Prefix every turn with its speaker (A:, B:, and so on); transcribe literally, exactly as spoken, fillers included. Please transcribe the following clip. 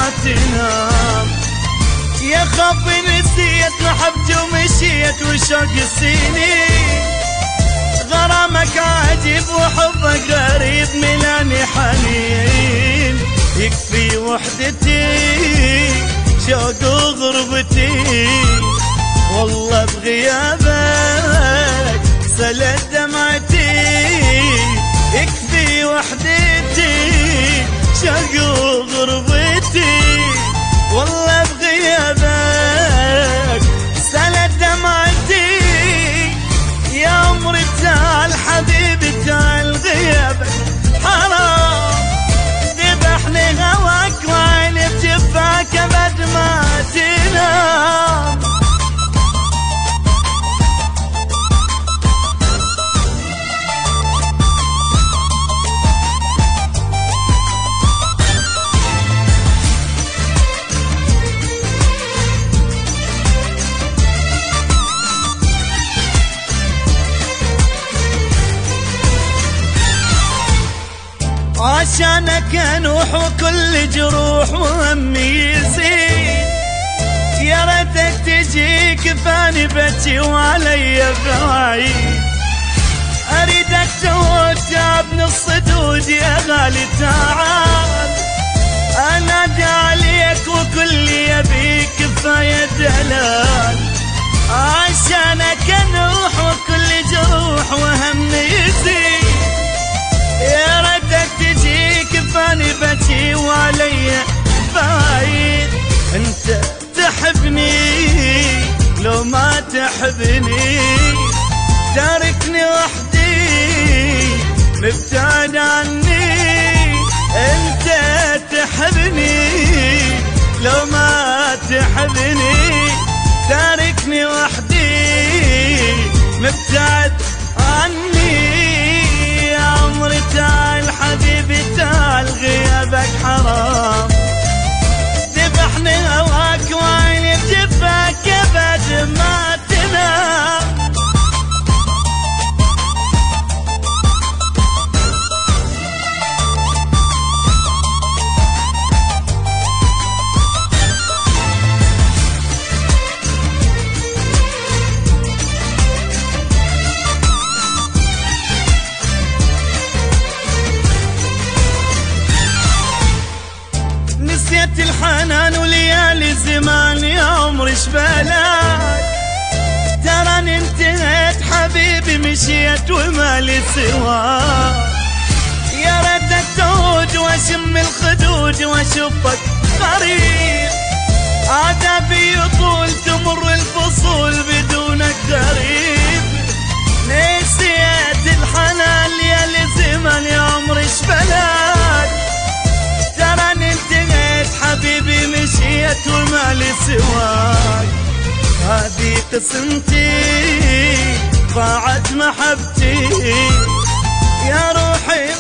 A: ما تنام. يا خبي نسيت محبتي ومشيت وشوق السنين، غرامك عجيب وحبك غريب ملاني حنين. يكفي وحدتي شوق وغربتي، والله بغيابك سلت دمعتي. يكفي وحدتي شوق وغربتي، والله بغيابك سلت دمعتي. يا عمري تعال حبيبي تعال غيابك حرام، ذبحني هواك وعيني بجفاك ابد ما تنام. عشانك انوح وكل جروح وهمي يزيد. يا ريتك تجي كفاني بكي وعلي بعيد. اريدك تعود تعبني الصدود يا غالي تعال. انادي عليك وكل يبيك كفايه دلال. عشانك انوح وكل جروح وهمي يزيد. يا ريتك تجي كفاني بكي وعلي بعيد. انت تحبني لو ما تحبني، تاركني وحدي مبتعد عني. انت تحبني لو ما تحبني، تاركني وحدي مبتعد عني. يا عمري تعال حبيبي تعال غيابك حرام، ذبحني هواك وعيني بجفاك ابد ما تنام. نسيت الحنان وليالي زمان يا عمري شبالك. تراني انتهيت حبيبي مشيت ومالي سواك. يا ريتك تعود واشم الخدود واشوفك قريب. عذابي يطول تمر الفصول بدونك غريب. نسيت الحنان ليالي زمان يا عمري شبالك. تراني انتهيت حبيبي مشيت ومالي سواك. هذه قسمتي ضاعت محبتي، يا روحي